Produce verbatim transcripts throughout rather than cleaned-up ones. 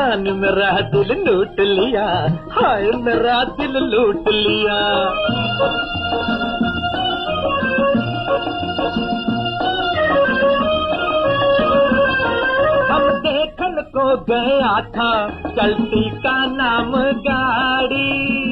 जान मेरा दिल लूट लिया, हाय मेरा दिल लूट लिया। हम देखन को गया था चलती का नाम गाड़ी,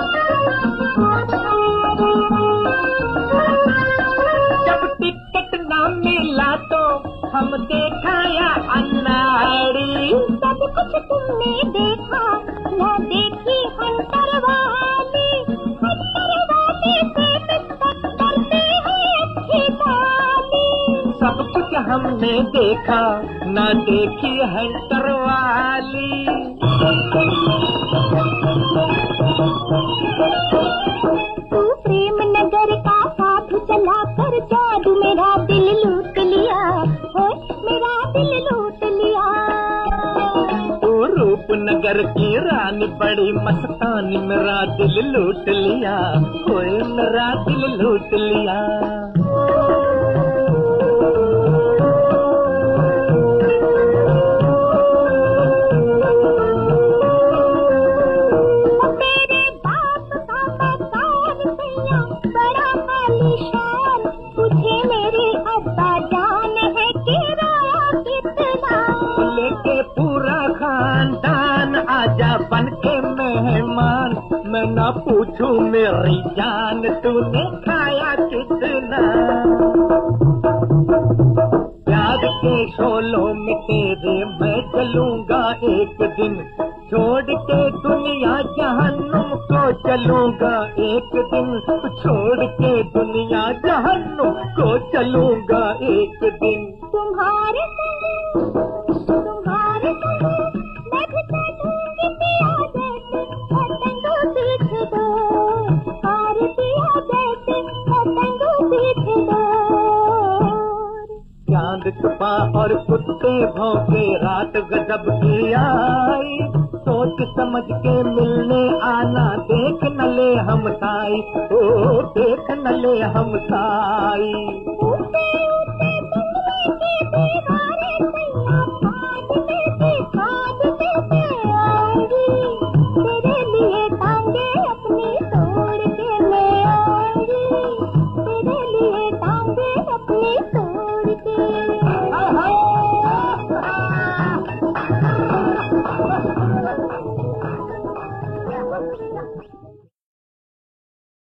जब टिकट ना मिला तो हम देखाया अनाड़ी। सब कुछ तुमने देखा न देखी हंटर वाली, हंटर वाली से करते हैं अच्छी बाली। सब कुछ हमने देखा न देखी हंटर वाली। तू प्रेम नगर का साधु चला कर जादू मेरा दिल लूट लिया, हो मेरा दिल लूट लिया। तू रूपनगर की रानी बड़ी मस्तानी मेरा दिल लूट लिया, होए मेरा दिल लूट लिया। तेरे बाप का मकान सैया बड़ा आलीशान, तुझे मेरे अब्बा जान है किराया कितना। लेके पूरा खानदान आजा बन के मेहमान, मैं ना पूछूं मेरी जान तूने खाया कितना। प्यार के शोलों में तेरे मैं चलूंगा एक दिन, छोड़ के दुनिया जहन्नुम को चलूंगा एक दिन, छोड़ के दुनिया जहन्नुम को चलूंगा एक दिन। तुम्हारे संग तुम्हारे संग मैं भी चलूंगी पिया जैसे पतंगों पीछ दो, और पिया जैसे पतंगों पीछ दो। चांद छुपा और कुत्ते भौंके रात गजब की आई, सोच समझ के मिलने आना देख न ले हम साई, ओ देख न ले हम साई। ऊँचे ऊँचे बंगले की दीवार